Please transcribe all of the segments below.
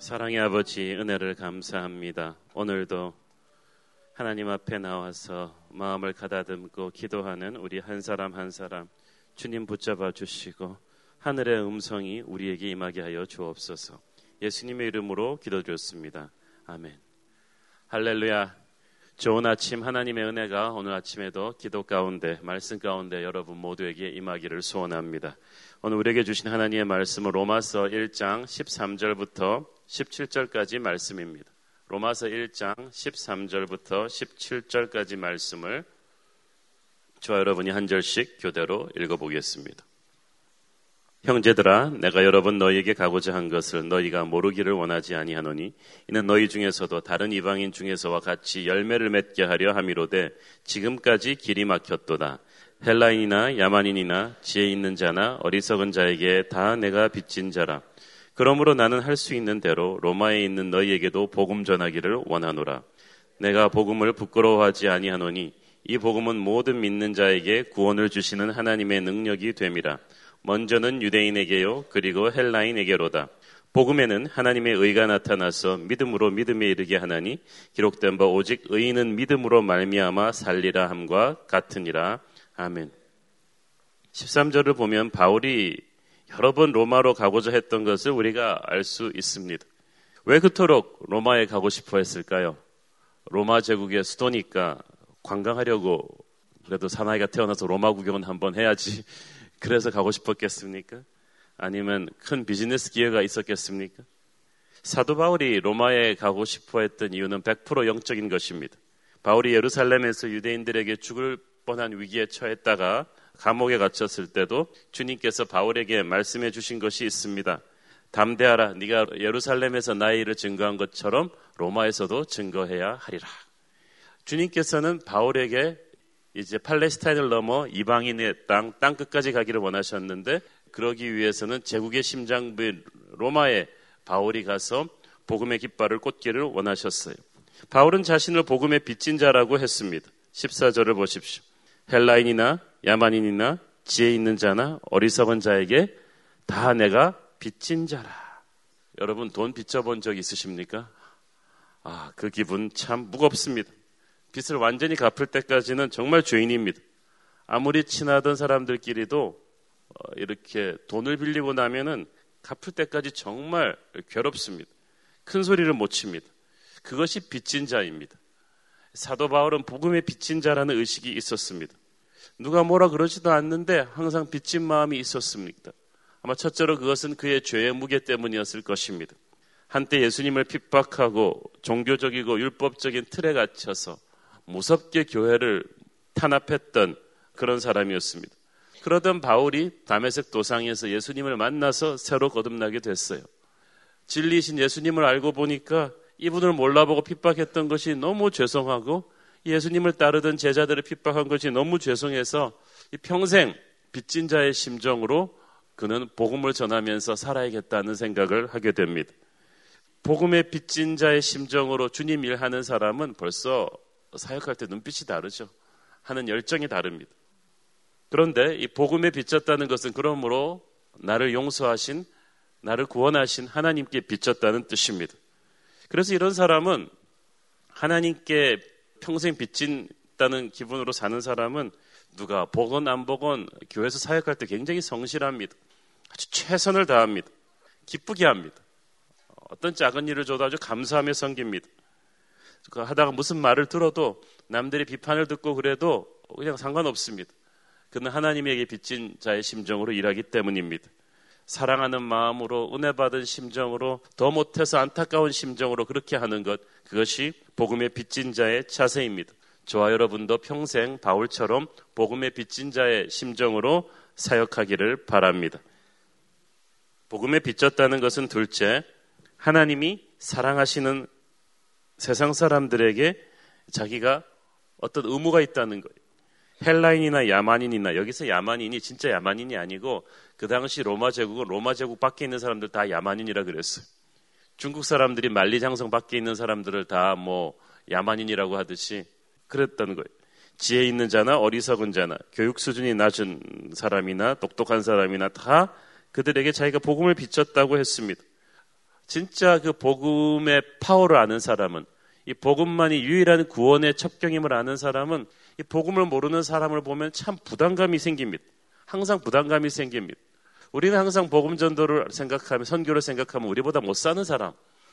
사랑의 아버지, 은혜를 감사합니다. 오늘도 하나님 앞에 나와서 마음을 가다듬고 기도하는 우리 한 사람 한 사람 주님 붙잡아 주시고 하늘의 음성이 우리에게 임하게 하여 주옵소서. 예수님의 이름으로 기도드렸습니다. 아멘. 할렐루야. 좋은 아침, 하나님의 은혜가 오늘 아침에도 기도 가운데, 말씀 가운데 여러분 모두에게 임하기를 소원합니다. 오늘 우리에게 주신 하나님의 말씀은 로마서 1장 13절부터 17절까지 말씀입니다. 로마서 1장 13절부터 17절까지 말씀을 저와 여러분이 한 절씩 교대로 읽어보겠습니다. 형제들아, 내가 여러 번 너희에게 가고자 한 것을 너희가 모르기를 원하지 아니하노니 이는 너희 중에서도 다른 이방인 중에서와 같이 열매를 맺게 하려 함이로되 지금까지 길이 막혔도다. 헬라인이나 야만인이나 지혜 있는 자나 어리석은 자에게 다 내가 빚진 자라. 그러므로 나는 할 수 있는 대로 로마에 있는 너희에게도 복음 전하기를 원하노라. 내가 복음을 부끄러워하지 아니하노니 이 복음은 모든 믿는 자에게 구원을 주시는 하나님의 능력이 됨이라. 먼저는 유대인에게요 그리고 헬라인에게로다. 복음에는 하나님의 의가 나타나서 믿음으로 믿음에 이르게 하나니 기록된 바 오직 의인은 믿음으로 말미암아 살리라 함과 같으니라. 아멘. 13절을 보면 바울이 여러 번 로마로 가고자 했던 것을 우리가 알 수 있습니다. 왜 그토록 로마에 가고 싶어 했을까요? 로마 제국의 수도니까 관광하려고, 그래도 사나이가 태어나서 로마 구경은 한번 해야지, 그래서 가고 싶었겠습니까? 아니면 큰 비즈니스 기회가 있었겠습니까? 사도 바울이 로마에 가고 싶어 했던 이유는 100% 영적인 것입니다. 바울이 예루살렘에서 유대인들에게 죽을 뻔한 위기에 처했다가 감옥에 갇혔을 때도 주님께서 바울에게 말씀해 주신 것이 있습니다. 담대하라. 네가 예루살렘에서 나의 일을 증거한 것처럼 로마에서도 증거해야 하리라. 주님께서는 바울에게 이제 팔레스타인을 넘어 이방인의 땅 끝까지 가기를 원하셨는데, 그러기 위해서는 제국의 심장부인 로마에 바울이 가서 복음의 깃발을 꽂기를 원하셨어요. 바울은 자신을 복음의 빚진 자라고 했습니다. 14절을 보십시오. 헬라인이나 야만인이나 지혜 있는 자나 어리석은 자에게 다 내가 빚진 자라. 여러분 돈 빚져본 적 있으십니까? 그 기분 참 무겁습니다. 빚을 완전히 갚을 때까지는 정말 죄인입니다. 아무리 친하던 사람들끼리도 이렇게 돈을 빌리고 나면은 갚을 때까지 정말 괴롭습니다. 큰 소리를 못 칩니다. 그것이 빚진 자입니다. 사도 바울은 복음의 빚진 자라는 의식이 있었습니다. 누가 뭐라 그러지도 않는데 항상 빚진 마음이 있었습니다. 아마 첫째로 그것은 그의 죄의 무게 때문이었을 것입니다. 한때 예수님을 핍박하고 종교적이고 율법적인 틀에 갇혀서 무섭게 교회를 탄압했던 그런 사람이었습니다. 그러던 바울이 다메섹 도상에서 예수님을 만나서 새로 거듭나게 됐어요. 진리이신 예수님을 알고 보니까 이분을 몰라보고 핍박했던 것이 너무 죄송하고 예수님을 따르던 제자들을 핍박한 것이 너무 죄송해서 평생 빚진 자의 심정으로 그는 복음을 전하면서 살아야겠다는 생각을 하게 됩니다. 복음의 빚진 자의 심정으로 주님 일하는 사람은 벌써 사역할 때 눈빛이 다르죠. 하는 열정이 다릅니다. 그런데 이 복음에 빚졌다는 것은 그러므로 나를 용서하신, 나를 구원하신 하나님께 빚졌다는 뜻입니다. 그래서 이런 사람은 하나님께 평생 빚진다는 기분으로 사는 사람은 누가 보건 안 보건 교회에서 사역할 때 굉장히 성실합니다. 아주 최선을 다합니다. 기쁘게 합니다. 어떤 작은 일을 줘도 아주 감사하며 섬깁니다. 하다가 무슨 말을 들어도 남들이 비판을 듣고 그래도 그냥 상관없습니다. 그는 하나님에게 빚진 자의 심정으로 일하기 때문입니다. 사랑하는 마음으로, 은혜 받은 심정으로, 더 못해서 안타까운 심정으로 그렇게 하는 것, 그것이 복음의 빚진 자의 자세입니다. 저와 여러분도 평생 바울처럼 복음의 빚진 자의 심정으로 사역하기를 바랍니다. 복음에 빚졌다는 것은 둘째, 하나님이 사랑하시는 세상 사람들에게 자기가 어떤 의무가 있다는 거예요. 헬라인이나 야만인이나, 여기서 야만인이 진짜 야만인이 아니고 그 당시 로마 제국은 로마 제국 밖에 있는 사람들 다 야만인이라 그랬어요. 중국 사람들이 만리장성 밖에 있는 사람들을 다 야만인이라고 하듯이 그랬다는 거예요. 지혜 있는 자나 어리석은 자나 교육 수준이 낮은 사람이나 똑똑한 사람이나 다 그들에게 자기가 복음을 비쳤다고 했습니다. 진짜 그 복음의 파워를 아는 사람은, 이 복음만이 유일한 구원의 첩경임을 아는 사람은 이 복음을 모르는 사람을 보면 참 부담감이 생깁니다. 항상 부담감이 생깁니다. 우리는 항상 복음 전도를 생각하면, 선교를 생각하면 우리보다 못 사는 사람,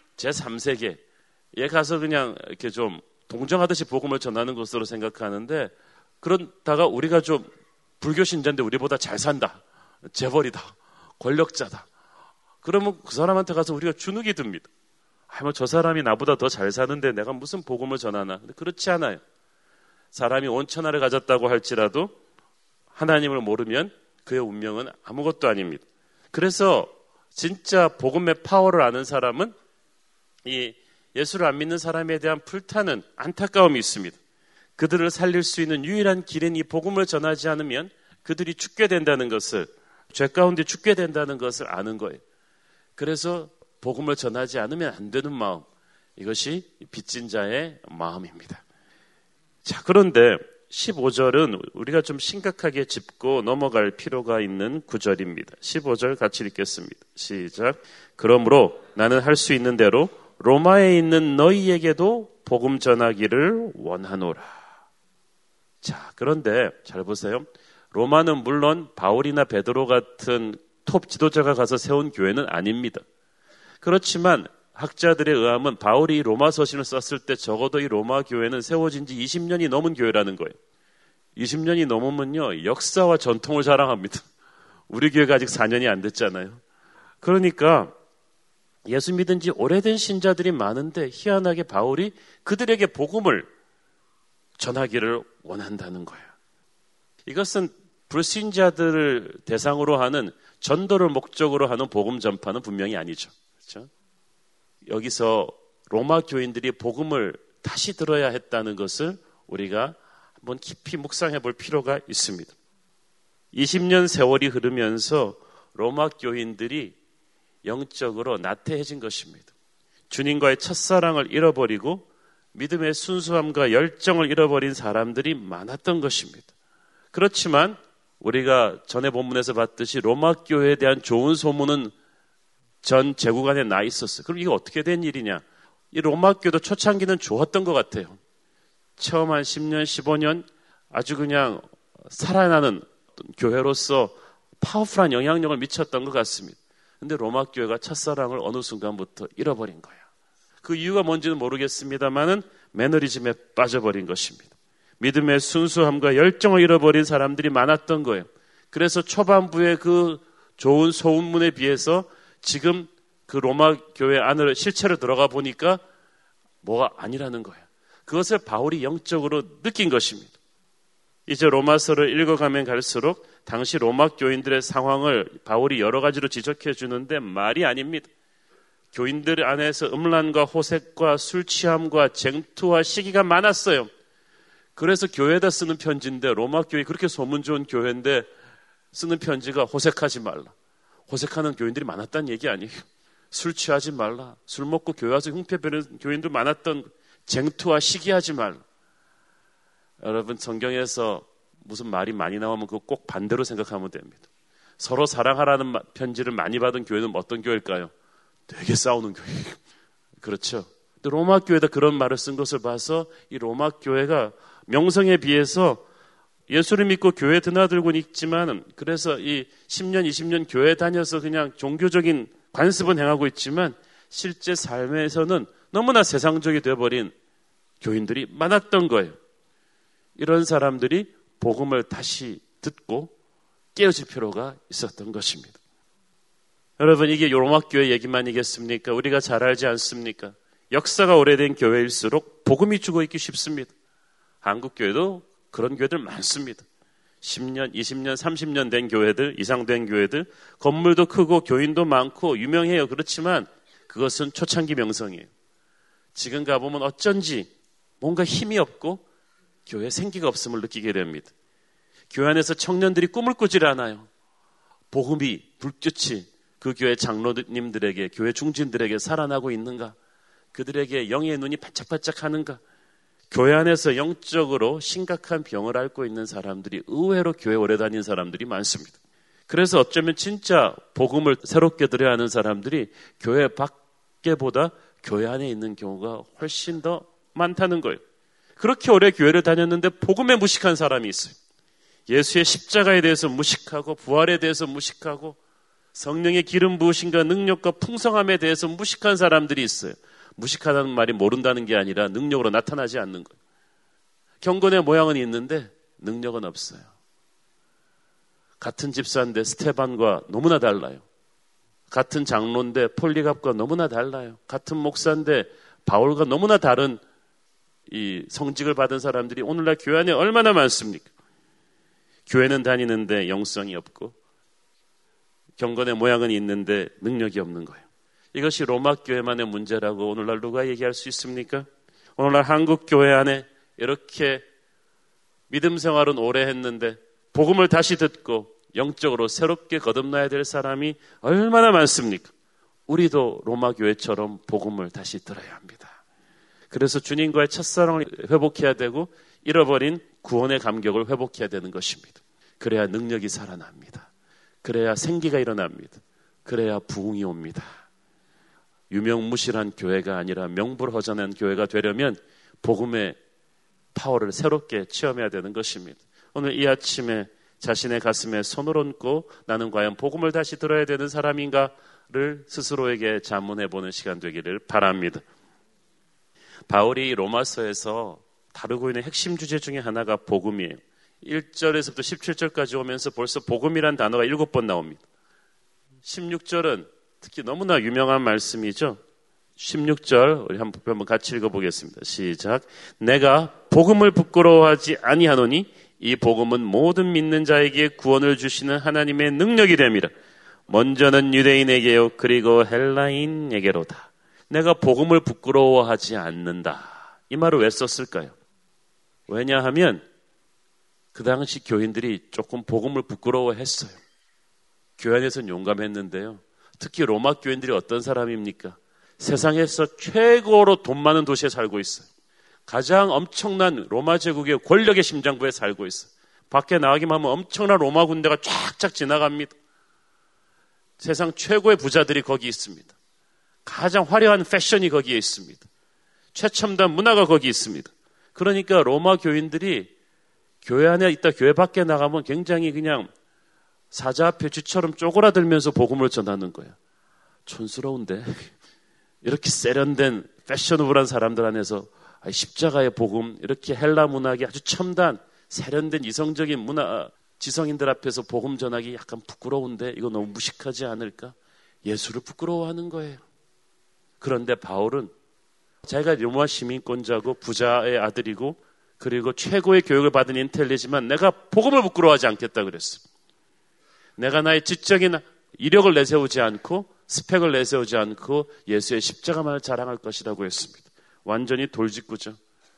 제3세계에 가서 그냥 이렇게 좀 동정하듯이 복음을 전하는 것으로 생각하는데, 그러다가 우리가 좀 불교 신자인데 우리보다 잘 산다, 재벌이다, 권력자다, 그러면 그 사람한테 가서 우리가 주눅이 듭니다. 뭐 저 사람이 나보다 더 잘 사는데 내가 무슨 복음을 전하나. 근데 그렇지 않아요. 사람이 온 천하를 가졌다고 할지라도 하나님을 모르면 그의 운명은 아무것도 아닙니다. 그래서 진짜 복음의 파워를 아는 사람은 이 예수를 안 믿는 사람에 대한 불타는 안타까움이 있습니다. 그들을 살릴 수 있는 유일한 길은 이 복음을 전하지 않으면 그들이 죽게 된다는 것을, 죄 가운데 죽게 된다는 것을 아는 거예요. 그래서 복음을 전하지 않으면 안 되는 마음, 이것이 빚진 자의 마음입니다. 자, 그런데 15절은 우리가 좀 심각하게 짚고 넘어갈 필요가 있는 구절입니다. 15절 같이 읽겠습니다. 시작. 그러므로 나는 할 수 있는 대로 로마에 있는 너희에게도 복음 전하기를 원하노라. 자, 그런데 잘 보세요. 로마는 물론 바울이나 베드로 같은 톱 지도자가 가서 세운 교회는 아닙니다. 그렇지만 학자들에 의하면 바울이 로마 서신을 썼을 때 적어도 이 로마 교회는 세워진 지 20년이 넘은 교회라는 거예요. 20년이 넘으면요, 역사와 전통을 자랑합니다. 우리 교회가 아직 4년이 안 됐잖아요. 그러니까 예수 믿은 지 오래된 신자들이 많은데 희한하게 바울이 그들에게 복음을 전하기를 원한다는 거예요. 이것은 불신자들을 대상으로 하는 전도를 목적으로 하는 복음 전파는 분명히 아니죠. 그렇죠? 여기서 로마 교인들이 복음을 다시 들어야 했다는 것을 우리가 한번 깊이 묵상해 볼 필요가 있습니다. 20년 세월이 흐르면서 로마 교인들이 영적으로 나태해진 것입니다. 주님과의 첫사랑을 잃어버리고 믿음의 순수함과 열정을 잃어버린 사람들이 많았던 것입니다. 그렇지만 우리가 전에 본문에서 봤듯이 로마 교회에 대한 좋은 소문은 전 제국 안에 나 있었어요. 그럼 이거 어떻게 된 일이냐? 이 로마 교회도 초창기는 좋았던 것 같아요. 처음 한 10년, 15년 아주 그냥 살아나는 교회로서 파워풀한 영향력을 미쳤던 것 같습니다. 그런데 로마 교회가 첫사랑을 어느 순간부터 잃어버린 거예요. 그 이유가 뭔지는 모르겠습니다만은 매너리즘에 빠져버린 것입니다. 믿음의 순수함과 열정을 잃어버린 사람들이 많았던 거예요. 그래서 초반부에 그 좋은 소문에 비해서 지금 그 로마 교회 안으로 실체로 들어가 보니까 뭐가 아니라는 거예요. 그것을 바울이 영적으로 느낀 것입니다. 이제 로마서를 읽어가면 갈수록 당시 로마 교인들의 상황을 바울이 여러 가지로 지적해 주는데 말이 아닙니다. 교인들 안에서 음란과 호색과 술 취함과 쟁투와 시기가 많았어요. 그래서 교회에다 쓰는 편지인데, 로마 교회 그렇게 소문 좋은 교회인데 쓰는 편지가 호색하지 말라. 호색하는 교인들이 많았다는 얘기 아니에요. 술 취하지 말라. 술 먹고 교회 와서 흉패 부리는 교인들 많았던, 쟁투와 시기하지 말라. 여러분, 성경에서 무슨 말이 많이 나오면 그거 꼭 반대로 생각하면 됩니다. 서로 사랑하라는 편지를 많이 받은 교회는 어떤 교회일까요? 되게 싸우는 교회. 그렇죠. 로마 교회에다 그런 말을 쓴 것을 봐서 이 로마 교회가 명성에 비해서 예수를 믿고 교회에 드나들고는 있지만, 그래서 이 10년, 20년 교회 다녀서 그냥 종교적인 관습은 행하고 있지만 실제 삶에서는 너무나 세상적이 되어버린 교인들이 많았던 거예요. 이런 사람들이 복음을 다시 듣고 깨어질 필요가 있었던 것입니다. 여러분, 이게 로마 교회 얘기만이겠습니까? 우리가 잘 알지 않습니까? 역사가 오래된 교회일수록 복음이 죽어 있기 쉽습니다. 한국 교회도 그런 교회들 많습니다. 10년, 20년, 30년 된 교회들, 이상 된 교회들, 건물도 크고 교인도 많고 유명해요. 그렇지만 그것은 초창기 명성이에요. 지금 가보면 어쩐지 뭔가 힘이 없고 교회에 생기가 없음을 느끼게 됩니다. 교회 안에서 청년들이 꿈을 꾸질 않아요. 복음이 불꽃이 그 교회 장로님들에게, 교회 중진들에게 살아나고 있는가? 그들에게 영의 눈이 반짝반짝 하는가? 교회 안에서 영적으로 심각한 병을 앓고 있는 사람들이 의외로 교회 오래 다닌 사람들이 많습니다. 그래서 어쩌면 진짜 복음을 새롭게 들어야 하는 사람들이 교회 밖 밖에보다 교회 안에 있는 경우가 훨씬 더 많다는 거예요. 그렇게 오래 교회를 다녔는데 복음에 무식한 사람이 있어요. 예수의 십자가에 대해서 무식하고 부활에 대해서 무식하고 성령의 기름 부으심과 능력과 풍성함에 대해서 무식한 사람들이 있어요. 무식하다는 말이 모른다는 게 아니라 능력으로 나타나지 않는 거예요. 경건의 모양은 있는데 능력은 없어요. 같은 집사인데 스테반과 너무나 달라요. 같은 장로인데 폴리갑과 너무나 달라요. 같은 목사인데 바울과 너무나 다른 이 성직을 받은 사람들이 오늘날 교회 안에 얼마나 많습니까? 교회는 다니는데 영성이 없고 경건의 모양은 있는데 능력이 없는 거예요. 이것이 로마 교회만의 문제라고 오늘날 누가 얘기할 수 있습니까? 오늘날 한국 교회 안에 이렇게 믿음 생활은 오래 했는데 복음을 다시 듣고 영적으로 새롭게 거듭나야 될 사람이 얼마나 많습니까? 우리도 로마 교회처럼 복음을 다시 들어야 합니다. 그래서 주님과의 첫사랑을 회복해야 되고 잃어버린 구원의 감격을 회복해야 되는 것입니다. 그래야 능력이 살아납니다. 그래야 생기가 일어납니다. 그래야 부흥이 옵니다. 유명무실한 교회가 아니라 명불허전한 교회가 되려면 복음의 파워를 새롭게 체험해야 되는 것입니다. 오늘 이 아침에 자신의 가슴에 손을 얹고 나는 과연 복음을 다시 들어야 되는 사람인가를 스스로에게 자문해보는 시간 되기를 바랍니다. 바울이 로마서에서 다루고 있는 핵심 주제 중에 하나가 복음이에요. 1절에서부터 17절까지 오면서 벌써 복음이란 단어가 7번 나옵니다. 16절은 특히 너무나 유명한 말씀이죠. 16절 우리 한번 같이 읽어보겠습니다. 시작. 내가 복음을 부끄러워하지 아니하노니 이 복음은 모든 믿는 자에게 구원을 주시는 하나님의 능력이 됨이라. 먼저는 유대인에게요 그리고 헬라인에게로다. 내가 복음을 부끄러워하지 않는다. 이 말을 왜 썼을까요? 왜냐하면 그 당시 교인들이 조금 복음을 부끄러워했어요. 교회 안에서는 용감했는데요. 특히 로마 교인들이 어떤 사람입니까? 세상에서 최고로 돈 많은 도시에 살고 있어요. 가장 엄청난 로마 제국의 권력의 심장부에 살고 있어요. 밖에 나가기만 하면 엄청난 로마 군대가 쫙쫙 지나갑니다. 세상 최고의 부자들이 거기 있습니다. 가장 화려한 패션이 거기에 있습니다. 최첨단 문화가 거기 있습니다. 그러니까 로마 교인들이 교회 안에 있다 교회 밖에 나가면 굉장히 그냥 사자 앞에 쥐처럼 쪼그라들면서 복음을 전하는 거예요. 촌스러운데 이렇게 세련된 패셔너블한 사람들 안에서 십자가의 복음, 이렇게 헬라 문학이 아주 첨단 세련된 이성적인 문화 지성인들 앞에서 복음 전하기 약간 부끄러운데 이거 너무 무식하지 않을까? 예수를 부끄러워하는 거예요. 그런데 바울은 자기가 로마 시민권자고 부자의 아들이고 그리고 최고의 교육을 받은 인텔리지만 내가 복음을 부끄러워하지 않겠다 그랬어. 내가 나의 지적인 이력을 내세우지 않고 스펙을 내세우지 않고 예수의 십자가만을 자랑할 것이라고 했습니다. 완전히 돌직구죠.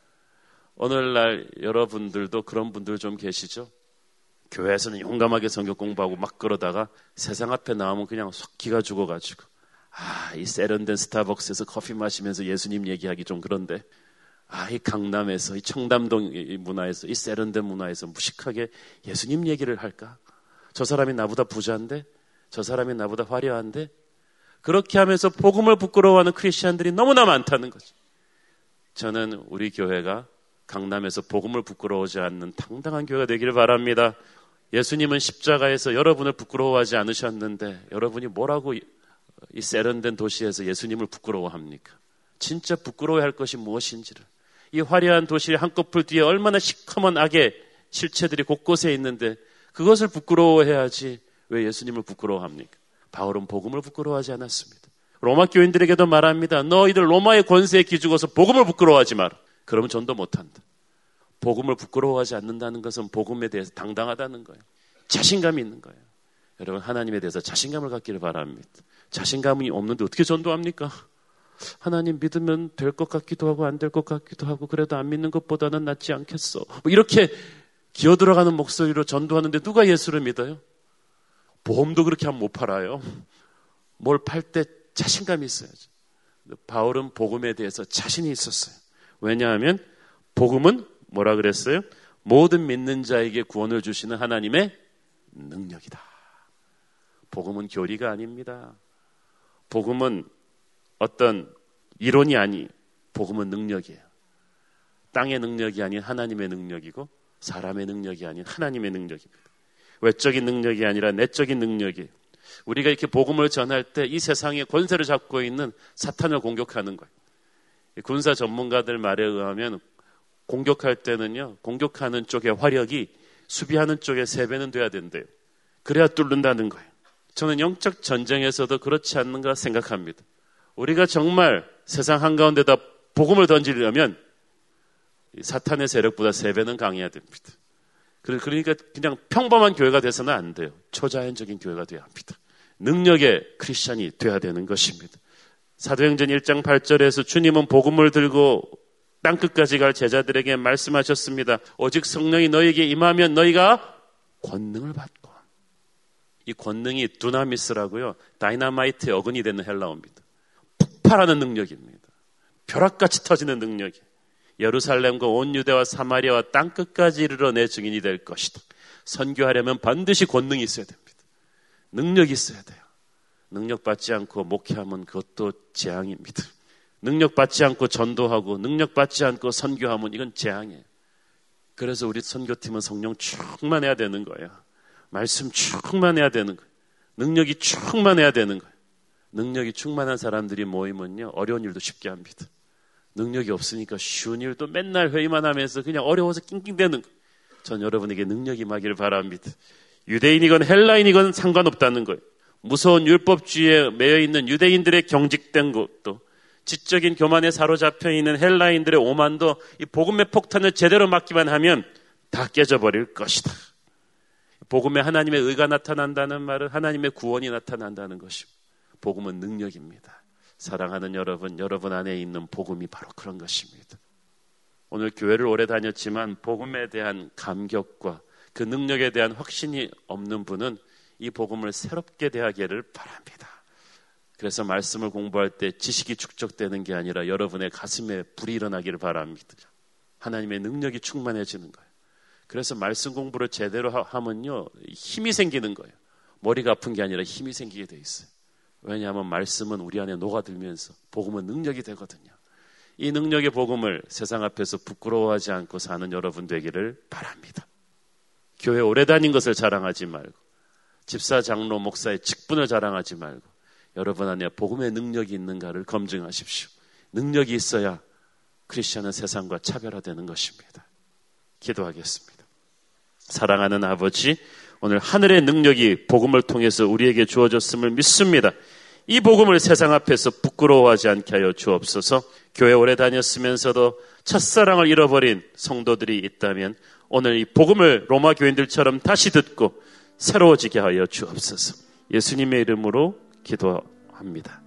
오늘날 여러분들도 그런 분들 좀 계시죠? 교회에서는 용감하게 성경 공부하고 막 그러다가 세상 앞에 나오면 그냥 속 기가 죽어가지고 이 세련된 스타벅스에서 커피 마시면서 예수님 얘기하기 좀 그런데 이 강남에서 이 청담동 문화에서 이 세련된 문화에서 무식하게 예수님 얘기를 할까? 저 사람이 나보다 부자인데 저 사람이 나보다 화려한데 그렇게 하면서 복음을 부끄러워하는 크리스찬들이 너무나 많다는 거죠. 저는 우리 교회가 강남에서 복음을 부끄러워하지 않는 당당한 교회가 되기를 바랍니다. 예수님은 십자가에서 여러분을 부끄러워하지 않으셨는데 여러분이 뭐라고 이 세련된 도시에서 예수님을 부끄러워합니까? 진짜 부끄러워할 것이 무엇인지를. 이 화려한 도시의 한꺼풀 뒤에 얼마나 시커먼 악의 실체들이 곳곳에 있는데 그것을 부끄러워해야지 왜 예수님을 부끄러워합니까? 바울은 복음을 부끄러워하지 않았습니다. 로마 교인들에게도 말합니다. 너희들 로마의 권세에 기죽어서 복음을 부끄러워하지 마라. 그러면 전도 못한다. 복음을 부끄러워하지 않는다는 것은 복음에 대해서 당당하다는 거예요. 자신감이 있는 거예요. 여러분 하나님에 대해서 자신감을 갖기를 바랍니다. 자신감이 없는데 어떻게 전도합니까? 하나님 믿으면 될 것 같기도 하고 안 될 것 같기도 하고 그래도 안 믿는 것보다는 낫지 않겠어. 이렇게 기어들어가는 목소리로 전도하는데 누가 예수를 믿어요? 보험도 그렇게 하면 못 팔아요. 뭘 팔 때 자신감이 있어야죠. 바울은 복음에 대해서 자신이 있었어요. 왜냐하면 복음은 뭐라 그랬어요? 모든 믿는 자에게 구원을 주시는 하나님의 능력이다. 복음은 교리가 아닙니다. 복음은 어떤 이론이 아니 복음은 능력이에요. 땅의 능력이 아닌 하나님의 능력이고 사람의 능력이 아닌 하나님의 능력입니다. 외적인 능력이 아니라 내적인 능력이에요. 우리가 이렇게 복음을 전할 때 이 세상의 권세를 잡고 있는 사탄을 공격하는 거예요. 군사 전문가들 말에 의하면 공격할 때는요, 공격하는 쪽의 화력이 수비하는 쪽의 3배는 돼야 된대요. 그래야 뚫는다는 거예요. 저는 영적 전쟁에서도 그렇지 않는가 생각합니다. 우리가 정말 세상 한가운데다 복음을 던지려면 사탄의 세력보다 3배는 강해야 됩니다. 그러니까 그냥 평범한 교회가 돼서는 안 돼요. 초자연적인 교회가 돼야 합니다. 능력의 크리스찬이 돼야 되는 것입니다. 사도행전 1장 8절에서 주님은 복음을 들고 땅끝까지 갈 제자들에게 말씀하셨습니다. 오직 성령이 너희에게 임하면 너희가 권능을 받고. 이 권능이 두나미스라고요. 다이너마이트의 어근이 되는 헬라어입니다. 폭발하는 능력입니다. 벼락같이 터지는 능력이. 예루살렘과 온 유대와 사마리아와 땅끝까지 이르러 내 증인이 될 것이다. 선교하려면 반드시 권능이 있어야 됩니다. 능력이 있어야 돼요. 능력 받지 않고 목회하면 그것도 재앙입니다. 능력 받지 않고 전도하고 능력 받지 않고 선교하면 이건 재앙이에요. 그래서 우리 선교팀은 성령 충만해야 되는 거예요. 말씀 충만해야 되는 거예요. 능력이 충만해야 되는 거예요. 능력이 충만한 사람들이 모이면요, 어려운 일도 쉽게 합니다. 능력이 없으니까 쉬운 일도 맨날 회의만 하면서 그냥 어려워서 낑낑대는 거예요. 전 여러분에게 능력이 임하기를 바랍니다. 유대인이건 헬라인이건 상관없다는 거예요. 무서운 율법주의에 매여있는 유대인들의 경직된 것도, 지적인 교만에 사로잡혀 있는 헬라인들의 오만도 이 복음의 폭탄을 제대로 맞기만 하면 다 깨져버릴 것이다. 복음에 하나님의 의가 나타난다는 말은 하나님의 구원이 나타난다는 것입니다. 복음은 능력입니다. 사랑하는 여러분, 여러분 안에 있는 복음이 바로 그런 것입니다. 오늘 교회를 오래 다녔지만 복음에 대한 감격과 그 능력에 대한 확신이 없는 분은 이 복음을 새롭게 대하기를 바랍니다. 그래서 말씀을 공부할 때 지식이 축적되는 게 아니라 여러분의 가슴에 불이 일어나기를 바랍니다. 하나님의 능력이 충만해지는 거예요. 그래서 말씀 공부를 제대로 하면요, 힘이 생기는 거예요. 머리가 아픈 게 아니라 힘이 생기게 돼 있어요. 왜냐하면 말씀은 우리 안에 녹아들면서 복음은 능력이 되거든요. 이 능력의 복음을 세상 앞에서 부끄러워하지 않고 사는 여러분 되기를 바랍니다. 교회 오래 다닌 것을 자랑하지 말고, 집사, 장로, 목사의 직분을 자랑하지 말고, 여러분 안에 복음의 능력이 있는가를 검증하십시오. 능력이 있어야 크리스천은 세상과 차별화되는 것입니다. 기도하겠습니다. 사랑하는 아버지, 오늘 하늘의 능력이 복음을 통해서 우리에게 주어졌음을 믿습니다. 이 복음을 세상 앞에서 부끄러워하지 않게 하여 주옵소서. 교회 오래 다녔으면서도 첫사랑을 잃어버린 성도들이 있다면 오늘 이 복음을 로마 교인들처럼 다시 듣고 새로워지게 하여 주옵소서. 예수님의 이름으로 기도합니다.